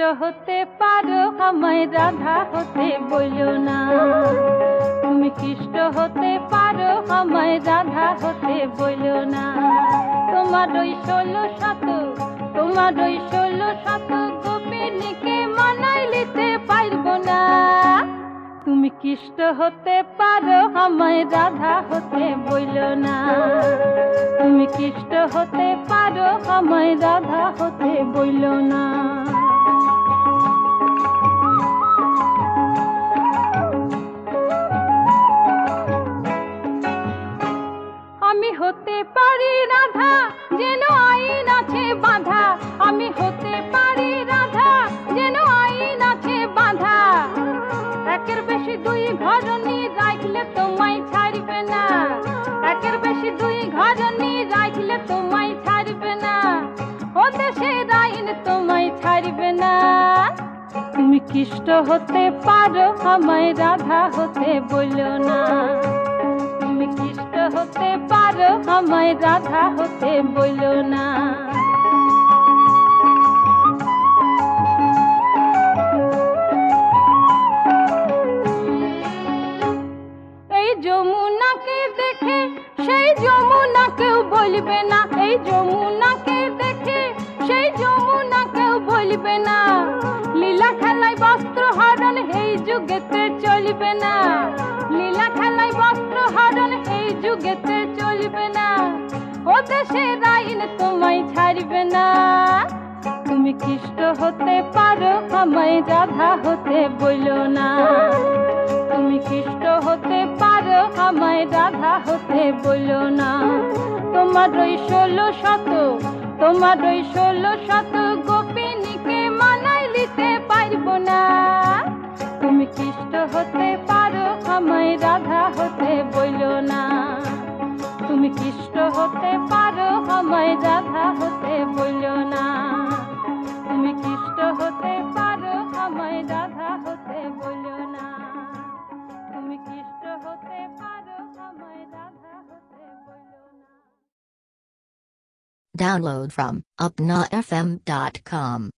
হতে পারো আমায় রাধা হতে বলো না। তুমি কৃষ্ণ হতে পারো আমায় রাধা হতে বলো না। তোমার ওই 16 শত, তোমার ওই 16 শত গোপিনীকে মানাই নিতে পারবো না। তুমি কৃষ্ণ হতে পারো আমায় রাধা হতে বলো না। তুমি কৃষ্ণ হতে পারো আমায় রাধা হতে বলো না। আমি হতে পারি রাধা যেন আইন আছে বাঁধা। আমি হতে পারি রাধা যেন আইন আছে বাঁধা। একের বেশি 2 ঘরণী রাখলে তোমায় ছাড়বে না। একের বেশি 2 ঘরণী রাখলে তোমায় ছাড়বে না। ও দেশের আইন তোমায় ছাড়বে না। তুমি কৃষ্ণ হতে পারো আমায় রাধা হতে বলো না। তুমি কৃষ্ণ হতে পারো আমায় রাধা হতে বলো না। এই যমুনাকে দেখে সেই যমুনাকেও বলবে না। এই যমুনাকে দেখে সেই যমুনাকেও বলবে না। লীলা খেলায় বস্ত্র হরণ এই যুগেতে চলবে না। লীলা খেলায় বস্ত্র হরণ এই যুগেতে চলবে না। ও দেশের আইন তোমায় ছাড়বে না। তুমি কৃষ্ণ হতে পারো আমায় রাধা হতে বলো না। তুমি কৃষ্ণ হতে পারো আমায় রাধা হতে বলো না। তোমার ওই 16 শত, তোমার ওই 16 শত গোপিনীকে মানাই নিতে পারবো না। তুমি কৃষ্ণ হতে পারো আমায় রাধা হতে বলো না। তুমি কৃষ্ণ হতে পারো আমায় রাধা হতে বলো না। তুমি কৃষ্ণ হতে পারো আমায় রাধা হতে বলো না। তুমি কৃষ্ণ হতে পারো আমায় রাধা হতে বলো না। Download from upnafm.com.